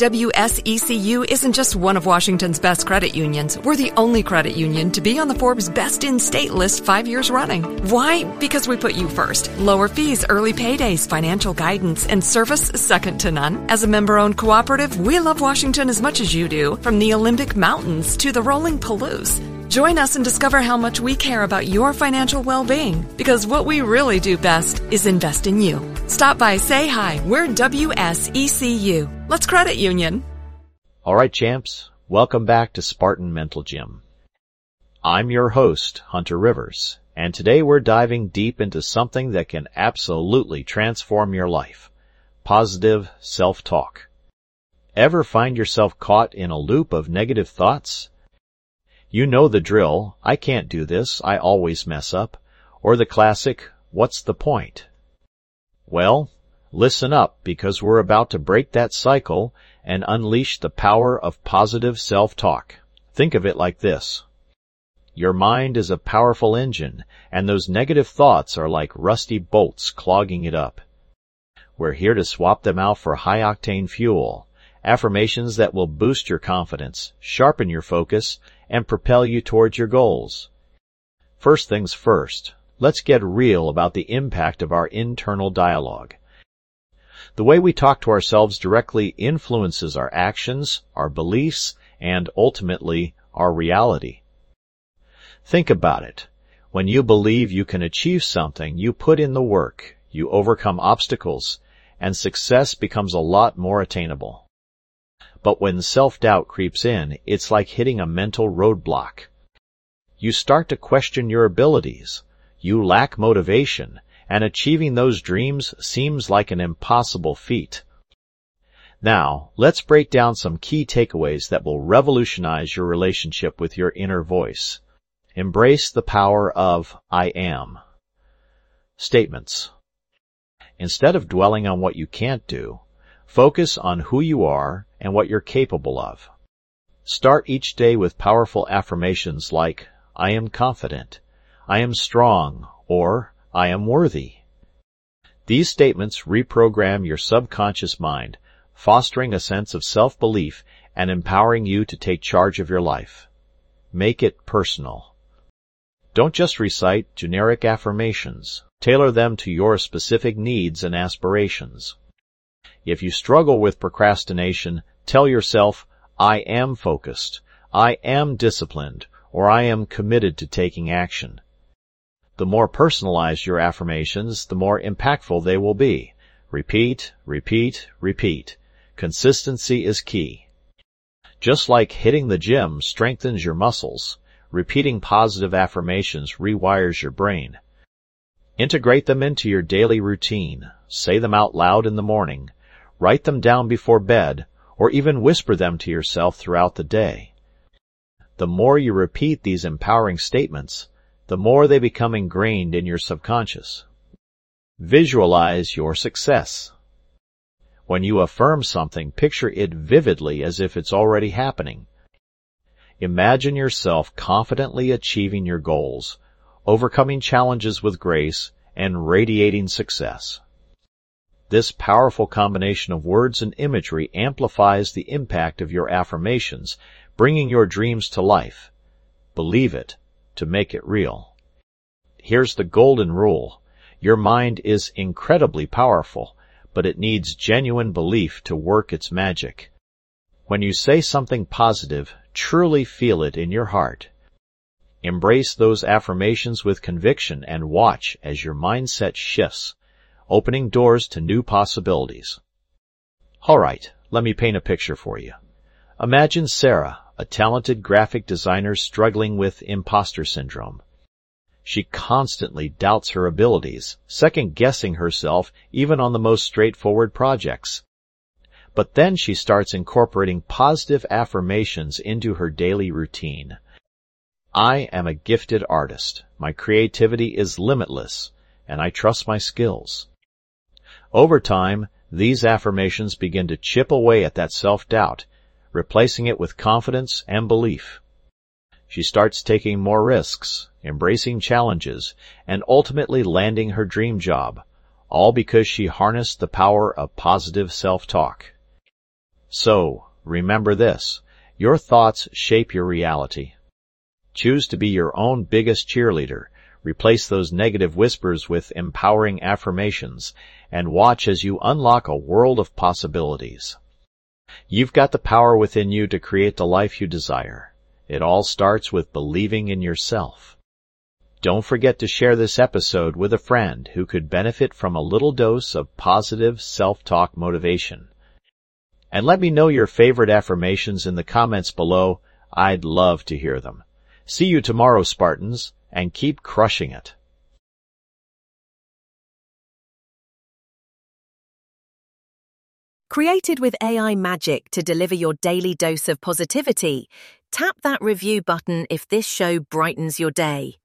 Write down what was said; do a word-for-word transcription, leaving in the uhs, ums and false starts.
W S E C U isn't just one of Washington's best credit unions. We're the only credit union to be on the Forbes Best in State list five years running. Why? Because we put you first. Lower fees, early paydays, financial guidance, and service second to none. As a member-owned cooperative, we love Washington as much as you do, from the Olympic Mountains to the rolling Palouse. Join us and discover how much we care about your financial well-being, because what we really do best is invest in you. Stop by, say hi. We're W S E C U. Let's credit union. All right, champs. Welcome back to Spartan Mental Gym. I'm your host, Hunter Rivers, and today we're diving deep into something that can absolutely transform your life: positive self-talk. Ever find yourself caught in a loop of negative thoughts? You know the drill: I can't do this, I always mess up, or the classic, what's the point? Well, listen up, because we're about to break that cycle and unleash the power of positive self-talk. Think of it like this. Your mind is a powerful engine, and those negative thoughts are like rusty bolts clogging it up. We're here to swap them out for high-octane fuel, affirmations that will boost your confidence, sharpen your focus, and propel you towards your goals. First things first, let's get real about the impact of our internal dialogue. The way we talk to ourselves directly influences our actions, our beliefs, and ultimately, our reality. Think about it. When you believe you can achieve something, you put in the work, you overcome obstacles, and success becomes a lot more attainable. But when self-doubt creeps in, it's like hitting a mental roadblock. You start to question your abilities. You lack motivation, and achieving those dreams seems like an impossible feat. Now, let's break down some key takeaways that will revolutionize your relationship with your inner voice. Embrace the power of I am. Statements. Instead of dwelling on what you can't do, focus on who you are and what you're capable of. Start each day with powerful affirmations like, I am confident, I am strong, or I am worthy. These statements reprogram your subconscious mind, fostering a sense of self-belief and empowering you to take charge of your life. Make it personal. Don't just recite generic affirmations. Tailor them to your specific needs and aspirations. If you struggle with procrastination, tell yourself, I am focused, I am disciplined, or I am committed to taking action. The more personalized your affirmations, the more impactful they will be. Repeat, repeat, repeat. Consistency is key. Just like hitting the gym strengthens your muscles, repeating positive affirmations rewires your brain. Integrate them into your daily routine. Say them out loud in the morning. Write them down before bed, or even whisper them to yourself throughout the day. The more you repeat these empowering statements, the more they become ingrained in your subconscious. Visualize your success. When you affirm something, picture it vividly as if it's already happening. Imagine yourself confidently achieving your goals, overcoming challenges with grace, and radiating success. This powerful combination of words and imagery amplifies the impact of your affirmations, bringing your dreams to life. Believe it to make it real. Here's the golden rule. Your mind is incredibly powerful, but it needs genuine belief to work its magic. When you say something positive, truly feel it in your heart. Embrace those affirmations with conviction and watch as your mindset shifts, opening doors to new possibilities. All right, let me paint a picture for you. Imagine Sarah, a talented graphic designer struggling with imposter syndrome. She constantly doubts her abilities, second-guessing herself even on the most straightforward projects. But then she starts incorporating positive affirmations into her daily routine. I am a gifted artist. My creativity is limitless, and I trust my skills. Over time, these affirmations begin to chip away at that self-doubt, replacing it with confidence and belief. She starts taking more risks, embracing challenges, and ultimately landing her dream job, all because she harnessed the power of positive self-talk. So, remember this. Your thoughts shape your reality. Choose to be your own biggest cheerleader. Replace those negative whispers with empowering affirmations, and watch as you unlock a world of possibilities. You've got the power within you to create the life you desire. It all starts with believing in yourself. Don't forget to share this episode with a friend who could benefit from a little dose of positive self-talk motivation. And let me know your favorite affirmations in the comments below. I'd love to hear them. See you tomorrow, Spartans, and keep crushing it. Created with A I magic to deliver your daily dose of positivity, tap that review button if this show brightens your day.